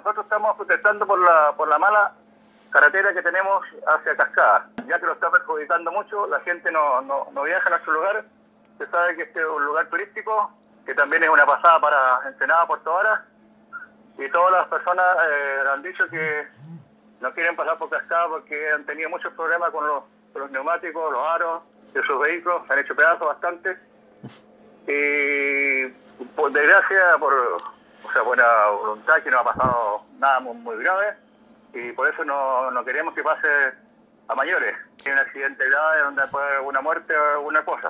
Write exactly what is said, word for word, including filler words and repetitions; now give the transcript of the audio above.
nosotros estamos protestando por la, por la mala carretera que tenemos hacia Cascada, ya que lo está perjudicando mucho, la gente no, no, no viaja a nuestro lugar. Se sabe que este es un lugar turístico, que también es una pasada para Ensenada, Puerto Vara, y todas las personas eh, han dicho que no quieren pasar por Cascada porque han tenido muchos problemas con los, con los neumáticos, los aros de sus vehículos, se han hecho pedazos bastante, y por desgracia, por o sea, buena voluntad, que no ha pasado nada muy, muy grave, y por eso no, no queremos que pase a mayores. Hay un accidente grave donde puede haber alguna muerte o alguna cosa.